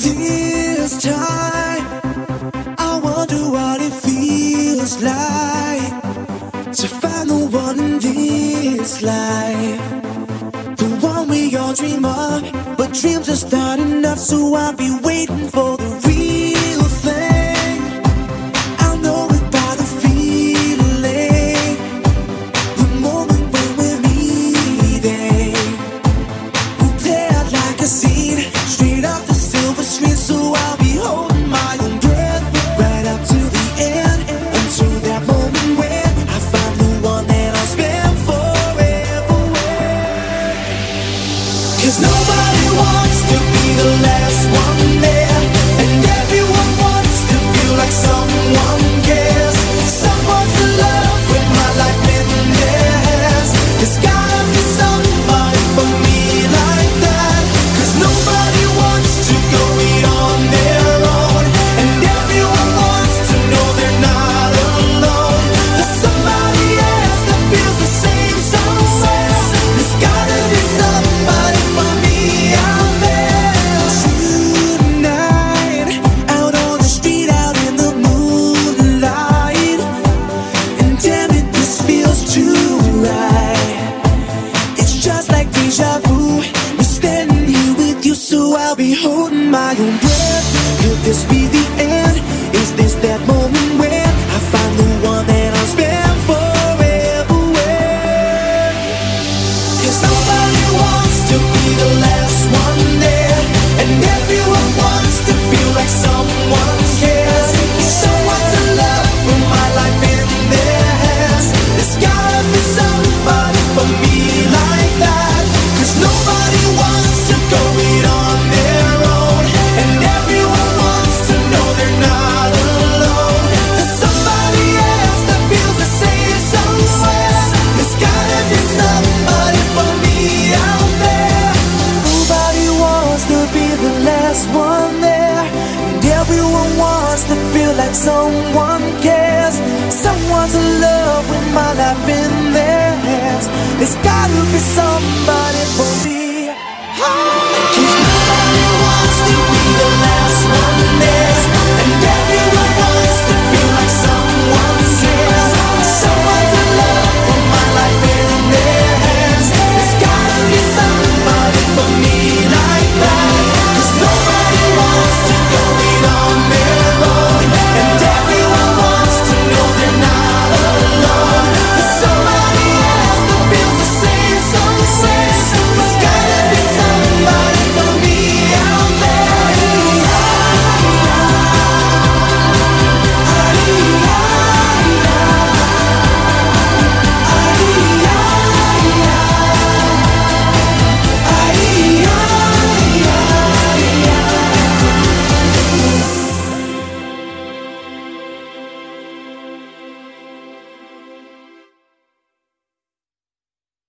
this time, I wonder what it feels like to find the one in this life, the one we all dream of. But dreams are not enough, so I'll be waiting for the real thing. I'll know it by the feeling, the moment when we're meeting. We'll play out like a scene, straight off the silver screen. So I'll be holding my own breath right up to the end, until that moment when I find the one that I'll spend forever with. 'Cause nobody wants to be the last one there, and everyone wants to feel like someone cares. Someone to love with my life in their hands. There's gotta be somebody for me like that. 'Cause nobody wants to go it on their own, and everyone wants to know they're not alone. There's somebody else that feels the same somewhere. There's gotta be somebody for me out there. Tonight, out on the street, out in the moonlight, and damn it, this feels too right. It's just like deja vu. We're standing here with you, so I'll be holding my own breath. Could this be the end? Is this that moment when I find the one that I'll spend forever with? 'Cause nobody wants to be the last one there, and everyone wants to feel like someone cares. Someone to love with my life in their hands. There's gotta be somebody for me like that. 'Cause nobody wants to go it on their own, and everyone wants to know they're not alone. There's somebody else that feels the same somewhere. There's gotta be somebody for me out there. Nobody wants to be the last one there, and everyone wants to feel like someone cares. Someone to love with my life in their hands. There's gotta be somebody for me